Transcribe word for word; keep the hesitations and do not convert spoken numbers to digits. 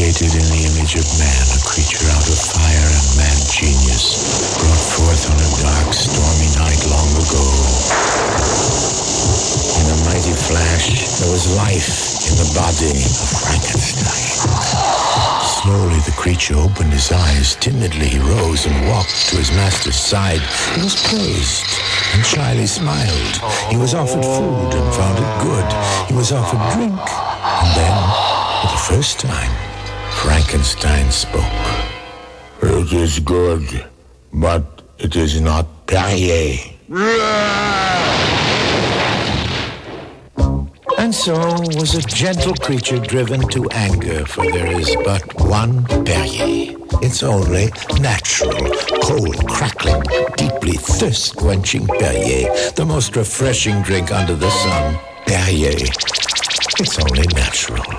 created in the image of man, a creature out of fire and mad genius, brought forth on a dark, stormy night long ago. In a mighty flash, there was life in the body of Frankenstein. Slowly the creature opened his eyes. Timidly he rose and walked to his master's side. He was praised and shyly smiled. He was offered food and found it good. He was offered drink. And then, for the first time, Frankenstein spoke. It is good, but it is not Perrier. And so was a gentle creature driven to anger, for there is but one Perrier. It's only natural, cold, crackling, deeply thirst-quenching Perrier, the most refreshing drink under the sun. Perrier. It's only natural.